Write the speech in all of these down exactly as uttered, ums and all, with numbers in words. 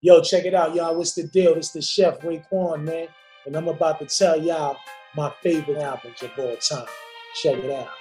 Yo, check it out, y'all. What's the deal? It's the chef, Raekwon, man. And I'm about to tell y'all my favorite albums of all time. Check it out.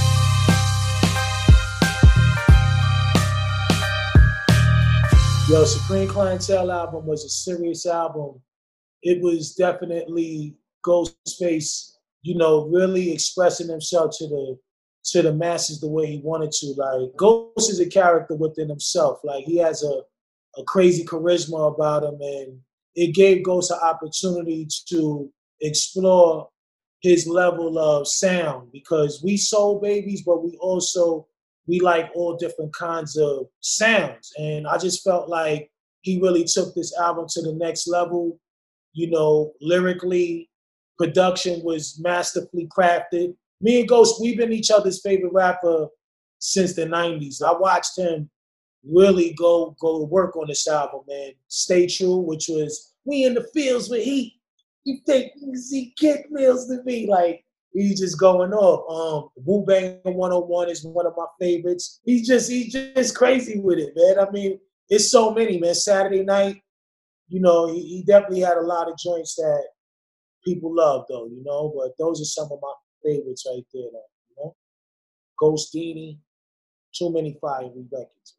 Yo, Supreme Clientele album was a serious album. It was definitely Ghostface, you know, really expressing himself to the to the masses the way he wanted to. Like, Ghost is a character within himself. Like, he has a a crazy charisma about him, and it gave Ghost an opportunity to explore his level of sound, because we soul babies, but we also, we like all different kinds of sounds. And I just felt like he really took this album to the next level. You know, lyrically, production was masterfully crafted. Me and Ghost, we've been each other's favorite rapper since the nineties. I watched him really go go to work on this album, man. Stay True, which was We in the Fields with Heat. You think you see Kid Mills to me? Like, he's just going off. Um, Wu Bang one oh one is one of my favorites. He's just he's just crazy with it, man. I mean, it's so many, man. Saturday Night, you know, he, he definitely had a lot of joints that people love, though, you know. But those are some of my favorites right there, though, you know. Ghostini, too many fire records.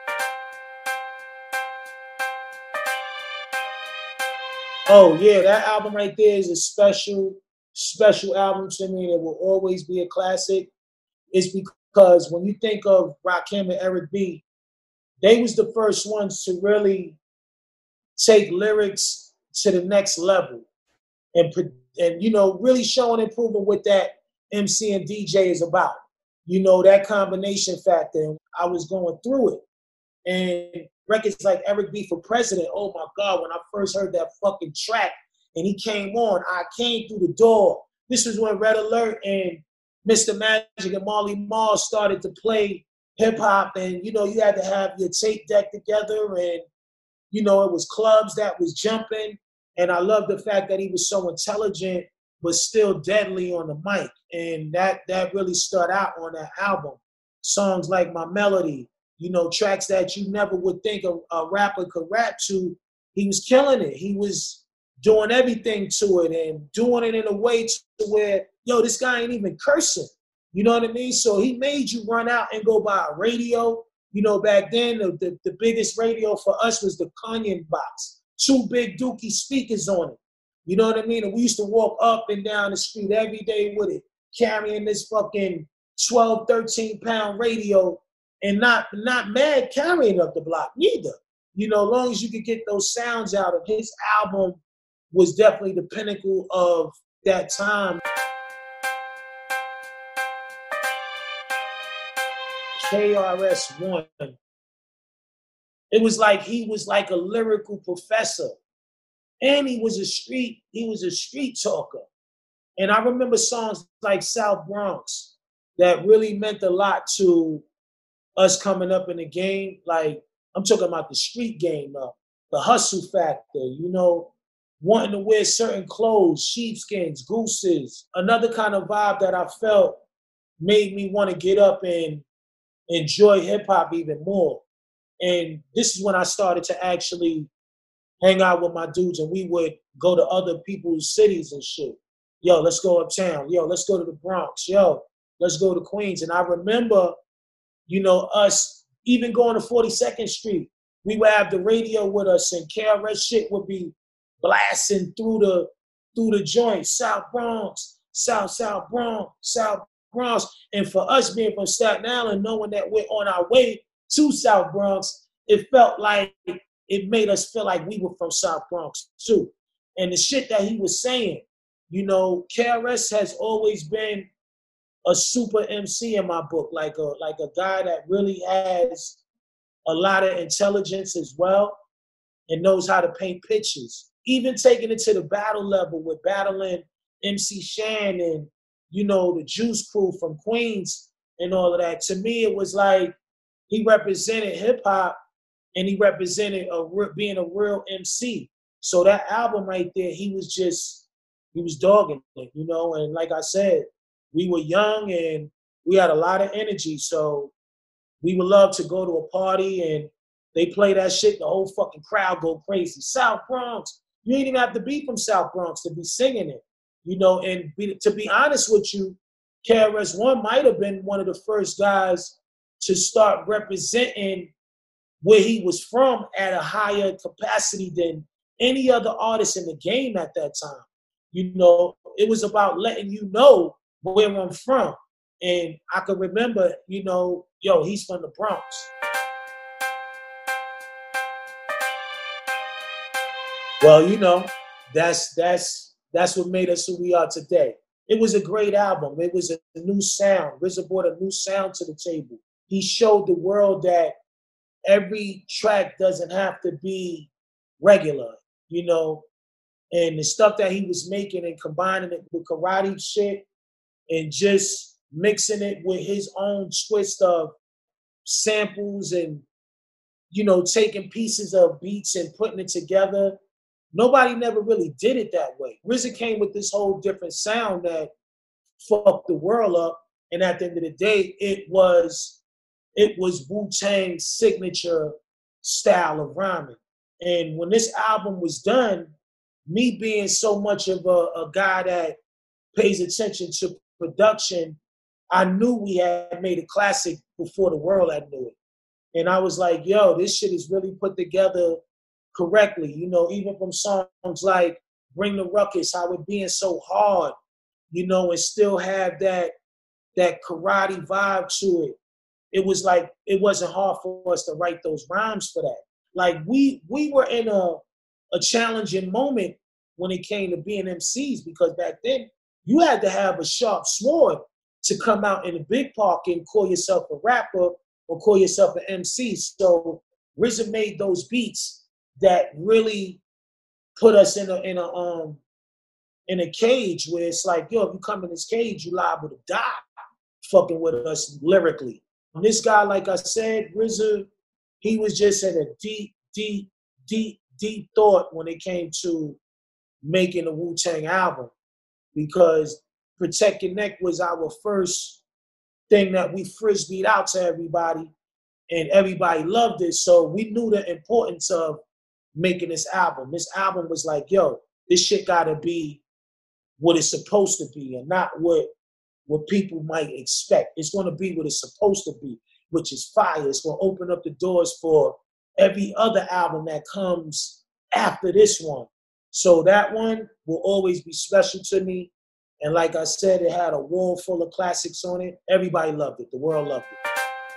Oh, yeah, that album right there is a special, special album to me. It will always be a classic. It's because when you think of Rakim and Eric B, they was the first ones to really take lyrics to the next level and, and you know, really showing and proving what that M C and D J is about. You know, that combination factor. And I was going through it. And records like Eric B for President, oh my God, when I first heard that fucking track and he came on, I came through the door. This was when Red Alert and Mister Magic and Marley Marl started to play hip hop, and you know, you had to have your tape deck together, and you know, it was clubs that was jumping. And I love the fact that he was so intelligent but still deadly on the mic. And that that really stood out on that album. Songs like My Melody, you know, tracks that you never would think a, a rapper could rap to. He was killing it. He was doing everything to it and doing it in a way to where, yo, this guy ain't even cursing. You know what I mean? So he made you run out and go buy a radio. You know, back then, the, the, the biggest radio for us was the Kanyen box. Two big Dookie speakers on it. You know what I mean? And we used to walk up and down the street every day with it, carrying this fucking twelve, thirteen pound radio, and not not mad carrying up the block neither. You know, as long as you could get those sounds out of his album was definitely the pinnacle of that time. K R S One. It was like he was like a lyrical professor. And he was a street, he was a street talker. And I remember songs like South Bronx that really meant a lot to us coming up in the game. Like, I'm talking about the street game, uh, the hustle factor, you know, wanting to wear certain clothes, sheepskins, gooses. Another kind of vibe that I felt made me want to get up and enjoy hip hop even more. And this is when I started to actually hang out with my dudes, and we would go to other people's cities and shit. Yo, let's go uptown. Yo, let's go to the Bronx. Yo, let's go to Queens. And I remember, you know, us even going to forty-second Street. We would have the radio with us, and K R S shit would be blasting through the through the joint. South Bronx, South South Bronx, South Bronx. And for us being from Staten Island, knowing that we're on our way to South Bronx, it felt like it made us feel like we were from South Bronx too. And the shit that he was saying, you know, K R S has always been a super M C in my book, like a like a guy that really has a lot of intelligence as well and knows how to paint pictures. Even taking it to the battle level with battling M C Shan and, you know, the Juice Crew from Queens and all of that. To me, it was like he represented hip hop, and he represented a being a real M C. So that album right there, he was just, he was dogging it, you know? And like I said, we were young and we had a lot of energy. So we would love to go to a party and They play that shit, the whole fucking crowd go crazy. South Bronx. You ain't even have to be from South Bronx to be singing it. You know, and be, to be honest with you, K R S One might have been one of the first guys to start representing where he was from at a higher capacity than any other artist in the game at that time. You know, it was about letting you know where I'm from. And I could remember, you know, yo, he's from the Bronx. Well, you know, that's that's that's what made us who we are today. It was a great album. It was a new sound. R Z A brought a new sound to the table. He showed the world that every track doesn't have to be regular, you know, and the stuff that he was making and combining it with karate shit and just mixing it with his own twist of samples and, you know, taking pieces of beats and putting it together. Nobody never really did it that way. R Z A came with this whole different sound that fucked the world up. And at the end of the day, it was it was Wu-Tang's signature style of rhyming. And when this album was done, me being so much of a, a guy that pays attention to production, I knew we had made a classic before the world had knew it. And I was like, yo, this shit is really put together correctly. You know, even from songs like Bring the Ruckus, how it being so hard, you know, and still have that that karate vibe to it. It was like, it wasn't hard for us to write those rhymes for that. Like we we were in a, a challenging moment when it came to being M Cs, because back then you had to have a sharp sword to come out in a big park and call yourself a rapper or call yourself an M C. So R Z A made those beats that really put us in a in a um in a cage where it's like, yo, if you come in this cage, you liable to die fucking with us lyrically. And this guy, like I said, R Z A, he was just in a deep, deep, deep, deep thought when it came to making a Wu-Tang album, because Protect Your Neck was our first thing that we frisbeed out to everybody, and everybody loved it. So we knew the importance of making this album. This album was like, yo, this shit gotta be what it's supposed to be and not what what people might expect. It's gonna be what it's supposed to be, which is fire. It's gonna open up the doors for every other album that comes after this one. So that one will always be special to me. And like I said, it had a wall full of classics on it. Everybody loved it. The world loved it.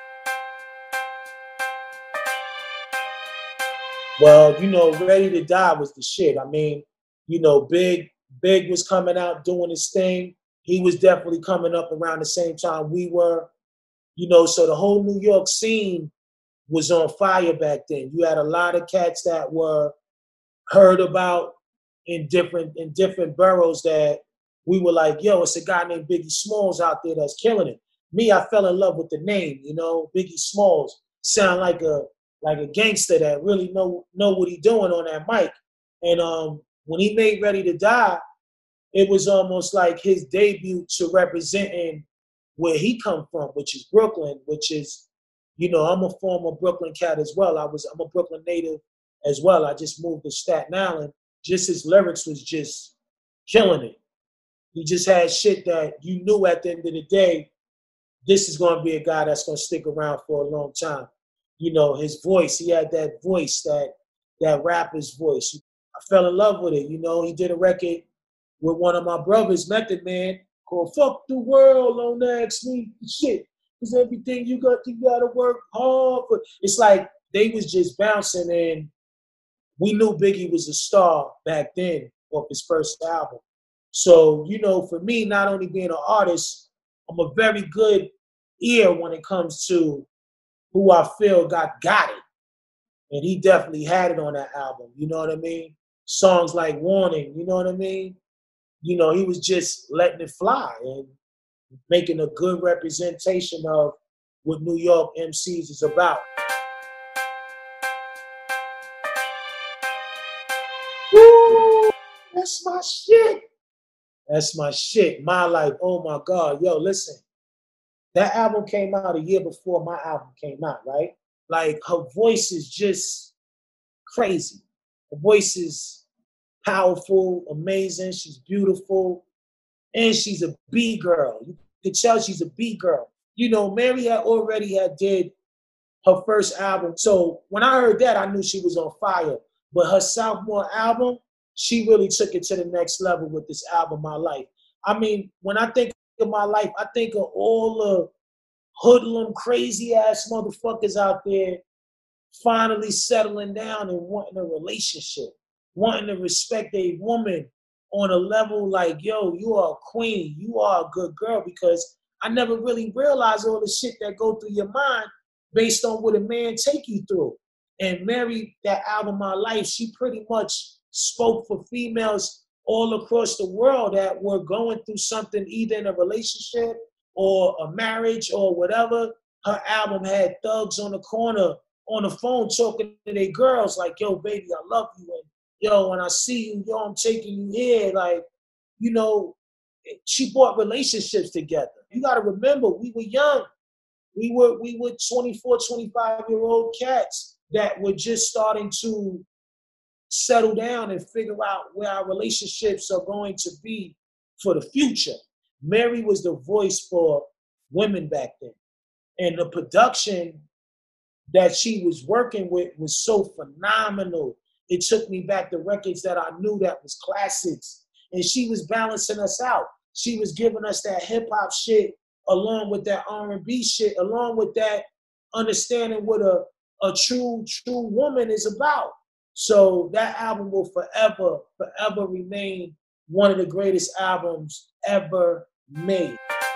Well, you know, Ready to Die was the shit. I mean, you know, Big, Big was coming out doing his thing. He was definitely coming up around the same time we were. You know, so the whole New York scene was on fire back then. You had a lot of cats that were heard about in different in different boroughs that we were like, yo, it's a guy named Biggie Smalls out there that's killing it. Me, I fell in love with the name, you know, Biggie Smalls. Sound like a like a gangster that really know know what he doing on that mic. And um, when he made Ready to Die, it was almost like his debut to representing where he come from, which is Brooklyn, which is, you know, I'm a former Brooklyn cat as well. I was, I'm a Brooklyn native as well. I just moved to Staten Island. Just his lyrics was just killing it. He just had shit that you knew at the end of the day, this is going to be a guy that's going to stick around for a long time. You know, his voice, he had that voice, that that rapper's voice. I fell in love with it. You know, he did a record with one of my brothers, Method Man, called Fuck the World, Don't Ask Me Shit. Because everything you got, you got to work hard for. It's like they was just bouncing, and we knew Biggie was a star back then off his first album. So, you know, for me, not only being an artist, I'm a very good ear when it comes to who I feel got got it. And he definitely had it on that album, you know what I mean? Songs like Warning, you know what I mean? You know, he was just letting it fly and making a good representation of what New York M Cs is about. Woo! That's my shit. That's my shit. My Life. Oh my God. Yo, listen. That album came out a year before my album came out, right? Like her voice is just crazy. Her voice is powerful, amazing. She's beautiful, and she's a B girl. You could tell she's a B girl. You know, Mary had already had did her first album. So when I heard that, I knew she was on fire. But her sophomore album, she really took it to the next level with this album, My Life. I mean, when I think of my life, I think of all the hoodlum, crazy ass motherfuckers out there finally settling down and wanting a relationship, wanting to respect a woman on a level like, yo, you are a queen, you are a good girl, because I never really realized all the shit that go through your mind based on what a man take you through. And Mary, that album, My Life, she pretty much spoke for females all across the world that were going through something, either in a relationship or a marriage or whatever. Her album had thugs on the corner on the phone talking to their girls like, yo, baby, I love you. And yo, when I see you, yo, I'm taking you here. Like, you know, she brought relationships together. You got to remember, we were young. We were we were twenty-four, twenty-five-year-old cats that were just starting to settle down and figure out where our relationships are going to be for the future. Mary was the voice for women back then. And the production that she was working with was so phenomenal. It took me back to records that I knew that was classics. And she was balancing us out. She was giving us that hip hop shit along with that R and B shit, along with that understanding what a, a true, true woman is about. So that album will forever, forever remain one of the greatest albums ever made.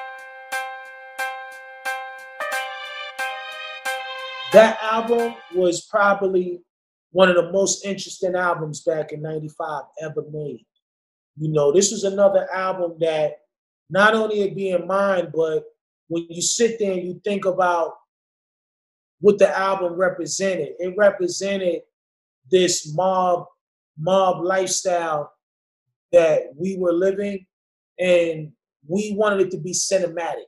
That album was probably one of the most interesting albums back in ninety-five ever made. You know, this was another album that not only it being mine, but when you sit there and you think about what the album represented, it represented this mob, mob lifestyle that we were living, and we wanted it to be cinematic.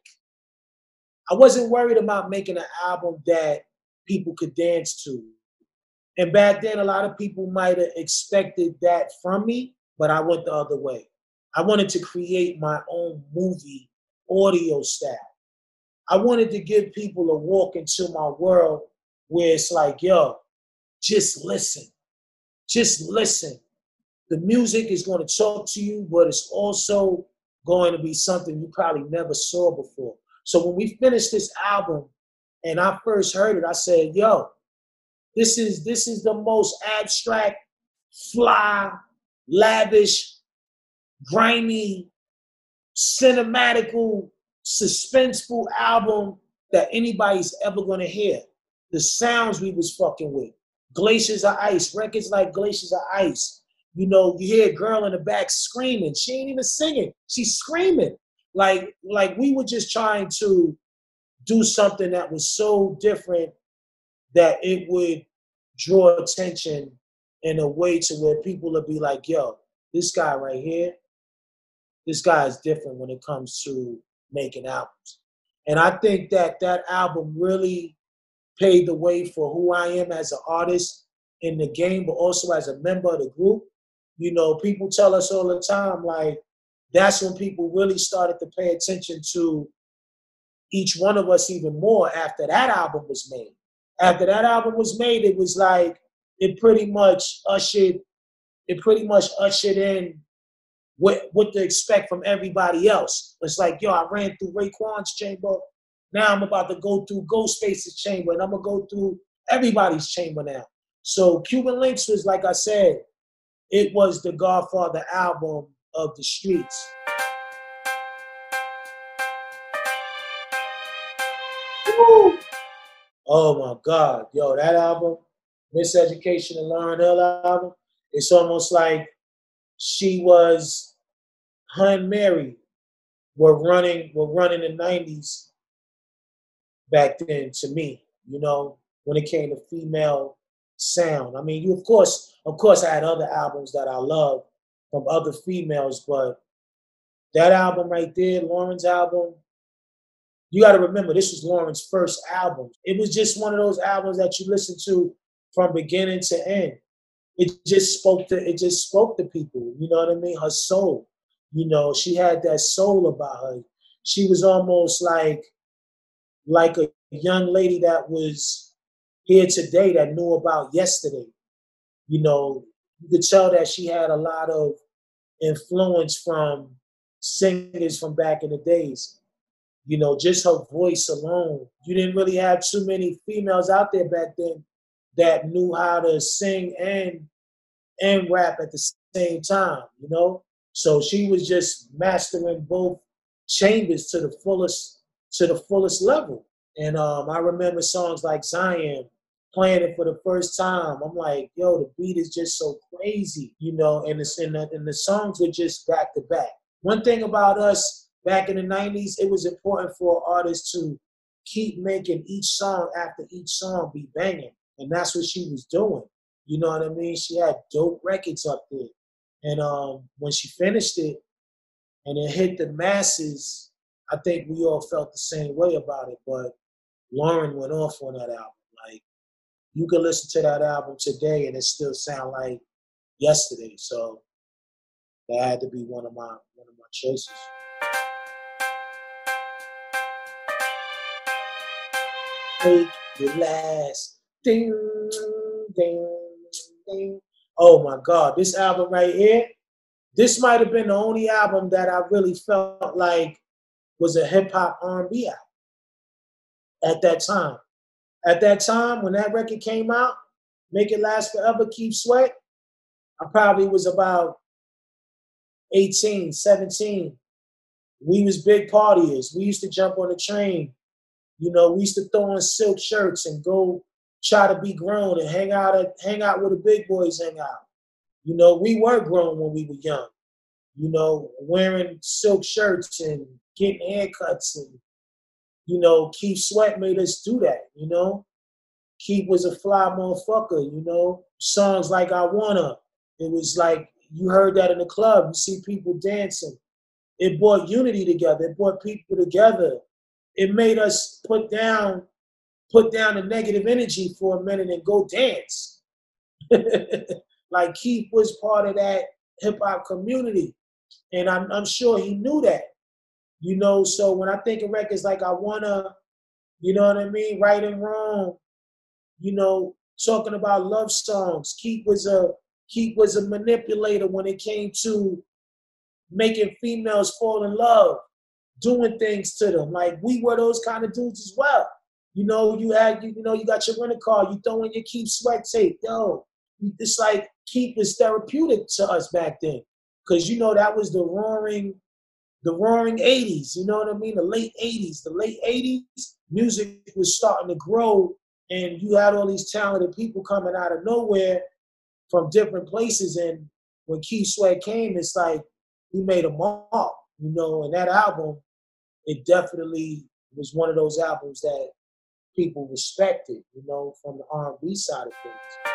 I wasn't worried about making an album that people could dance to. And back then, a lot of people might have expected that from me, but I went the other way. I wanted to create my own movie audio style. I wanted to give people a walk into my world where it's like, yo, just listen. Just listen. The music is going to talk to you, but it's also going to be something you probably never saw before. So when we finished this album and I first heard it, I said, yo, this is this is the most abstract, fly, lavish, grimy, cinematical, suspenseful album that anybody's ever gonna hear. The sounds we was fucking with. Glaciers of Ice, records like Glaciers of Ice. You know, you hear a girl in the back screaming. She ain't even singing. She's screaming. Like, like we were just trying to do something that was so different that it would draw attention in a way to where people would be like, yo, this guy right here, this guy is different when it comes to making albums. And I think that that album really paved the way for who I am as an artist in the game, but also as a member of the group. You know, people tell us all the time, like, that's when people really started to pay attention to each one of us even more after that album was made. After that album was made, it was like, it pretty much ushered, it pretty much ushered in what, what to expect from everybody else. It's like, yo, I ran through Raekwon's chamber. Now I'm about to go through Ghostface's chamber, and I'm gonna go through everybody's chamber now. So Cuban Links was, like I said, it was the Godfather album of the streets. Woo! Oh my God, yo, that album, Miseducation and Lauryn Hill album, it's almost like she was, her and Mary were running, were running the nineties back then to me, you know, when it came to female sound. I mean, you of course, of course I had other albums that I love from other females, but that album right there, Lauryn's album, you got to remember, this was Lauren's first album. It was just one of those albums that you listen to from beginning to end. It just spoke to it just spoke to people. You know what I mean? Her soul. You know, she had that soul about her. She was almost like like a young lady that was here today that knew about yesterday. You know, you could tell that she had a lot of influence from singers from back in the days. You know, just her voice alone. You didn't really have too many females out there back then that knew how to sing and and rap at the same time, you know? So she was just mastering both chambers to the fullest to the fullest level. And um, I remember songs like Zion, playing it for the first time. I'm like, yo, the beat is just so crazy, you know, and, it's, and, the, and the songs were just back to back. One thing about us back in the nineties, it was important for artists to keep making each song after each song be banging. And that's what she was doing. You know what I mean? She had dope records up there. And um, when she finished it and it hit the masses, I think we all felt the same way about it. But Lauren went off on that album. Like, you can listen to that album today and it still sound like yesterday. So that had to be one of my one of my choices. Make your last ding, ding, ding. Oh my God, this album right here, this might have been the only album that I really felt like was a hip hop R and B album at that time. At that time, when that record came out, Make It Last Forever, Keith Sweat, I probably was about eighteen, seventeen. We was big partiers. We used to jump on the train. You know, we used to throw on silk shirts and go try to be grown and hang out at, hang out where the big boys hang out. You know, we were grown when we were young. You know, wearing silk shirts and getting haircuts, and you know, Keith Sweat made us do that. You know, Keith was a fly motherfucker. You know, songs like I Wanna. It was like you heard that in the club. You see people dancing. It brought unity together. It brought people together. It made us put down, put down the negative energy for a minute and go dance. Like Keith was part of that hip hop community, and I'm, I'm sure he knew that. You know, so when I think of records like I Wanna, you know what I mean, Right and Wrong, you know, talking about love songs, Keith was a Keith was a manipulator when it came to making females fall in love, doing things to them. Like, we were those kind of dudes as well. You know, you had, you, you know, you got your rental car, you throw in your Keith Sweat tape. Yo, it's like Keith was therapeutic to us back then. Cause you know, that was the roaring, the roaring eighties, you know what I mean? The late eighties, the late eighties, music was starting to grow, and you had all these talented people coming out of nowhere from different places. And when Keith Sweat came, it's like he made a mark, you know, and that album, it definitely was one of those albums that people respected, you know, from the R and B side of things.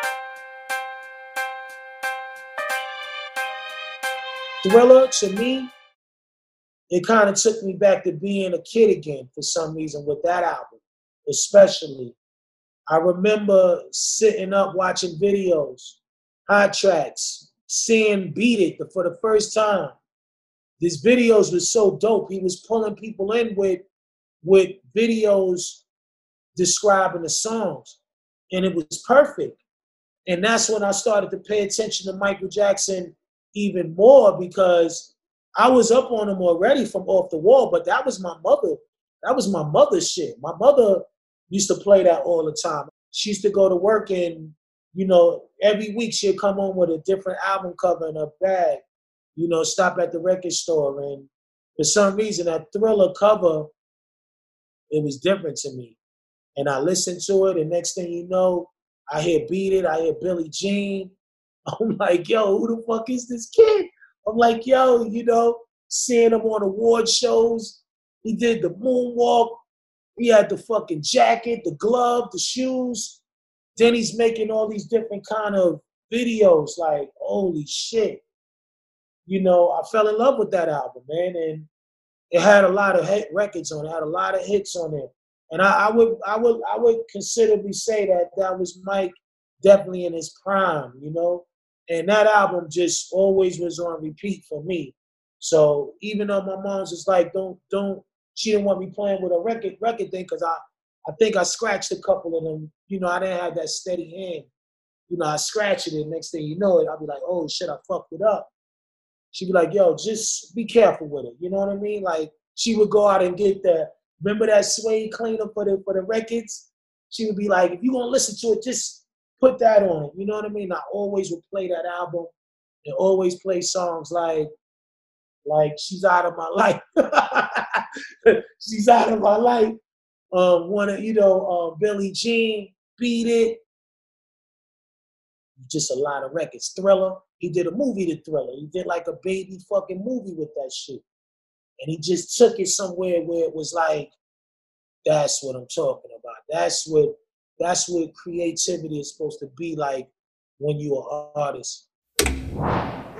Thriller, to me, it kind of took me back to being a kid again for some reason with that album, especially. I remember sitting up watching videos, hot tracks, seeing Beat It for the first time. These videos was so dope. He was pulling people in with, with videos describing the songs, and it was perfect. And that's when I started to pay attention to Michael Jackson even more, because I was up on him already from Off the Wall, but that was my mother. That was my mother's shit. My mother used to play that all the time. She used to go to work, and, you know, every week she'd come home with a different album cover in her bag, you know, stop at the record store. And for some reason, that Thriller cover, it was different to me. And I listened to it, and next thing you know, I hear Beat It, I hear Billie Jean. I'm like, yo, who the fuck is this kid? I'm like, yo, you know, seeing him on award shows. He did the moonwalk. He had the fucking jacket, the glove, the shoes. Then he's making all these different kind of videos. Like, holy shit. You know, I fell in love with that album, man. And it had a lot of hit records on it, had a lot of hits on it. And I, I would I would I would considerably say that that was Mike definitely in his prime, you know. And that album just always was on repeat for me. So even though my mom's just like, don't don't she didn't want me playing with a record record thing because I I think I scratched a couple of them. You know, I didn't have that steady hand. You know, I scratched it, and next thing you know it, I'll be like, oh shit, I fucked it up. She'd be like, yo, just be careful with it. You know what I mean? Like she would go out and get the, remember that suede cleaner for the for the records? She would be like, if you're gonna listen to it, just put that on it. You know what I mean? I always would play that album and always play songs like like She's Out of My Life. She's Out of My Life. Um, one of, you know, uh, Billie Jean, Beat It. Just a lot of records. Thriller. He did a movie to Thriller. He did like a baby fucking movie with that shit. And he just took it somewhere where it was like, that's what I'm talking about. That's what that's what creativity is supposed to be like when you're an artist.